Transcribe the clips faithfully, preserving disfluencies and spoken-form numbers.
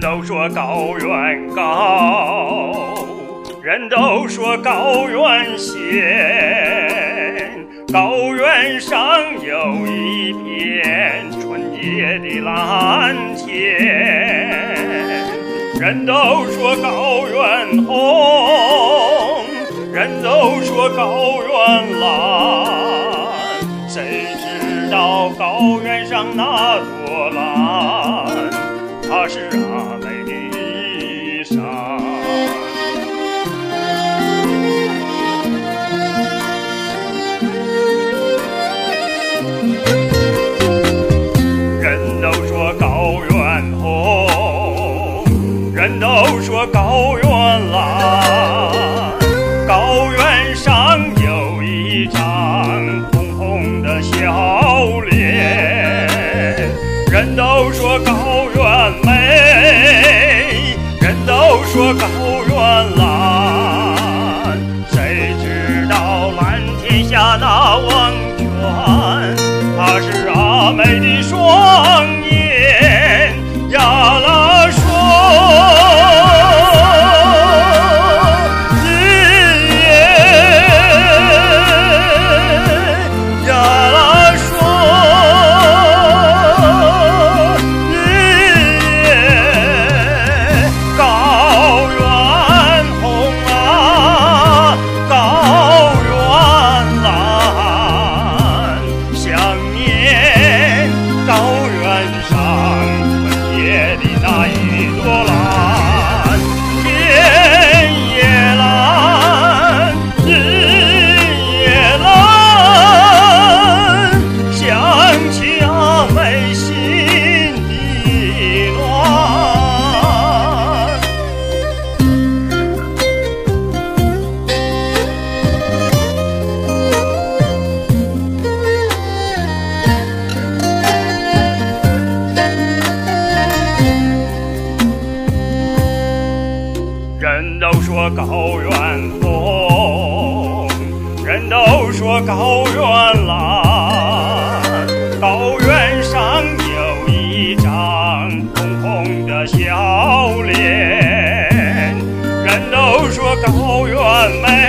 都说高原高，人都说高原险，高原上有一片纯洁的蓝天。人都说高原红，人都说高原蓝，谁知道高原上那朵蓝，它是阿美的衣裳。人都说高原红，人都说高原蓝，高原上有一张红红的笑脸。人都说高原美，人都说高原蓝，谁知道蓝天下那温泉，它是阿美的双眼呀啦说。人都说高原红，人都说高原蓝，高原上有一张红红的笑脸。人都说高原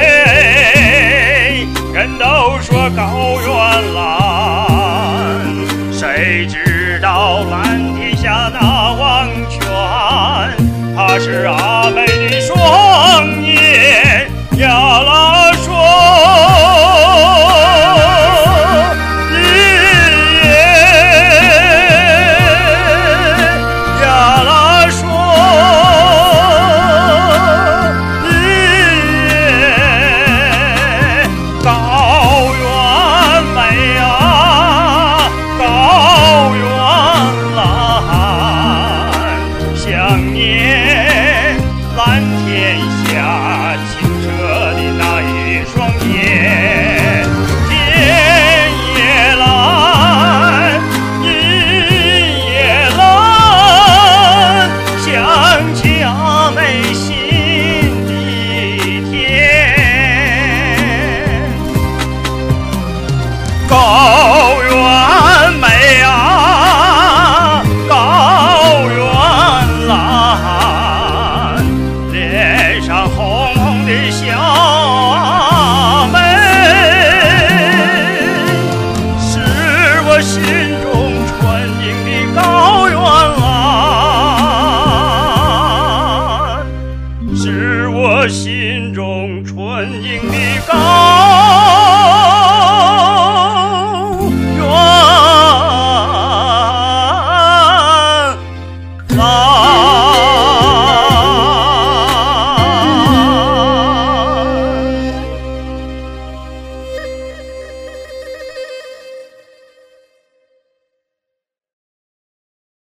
美，人都说高原蓝，谁知道蓝天下那温泉，它是阿美的双眼呀啦说。日夜呀啦说，日夜高原美啊，高原蓝，想念蓝天下。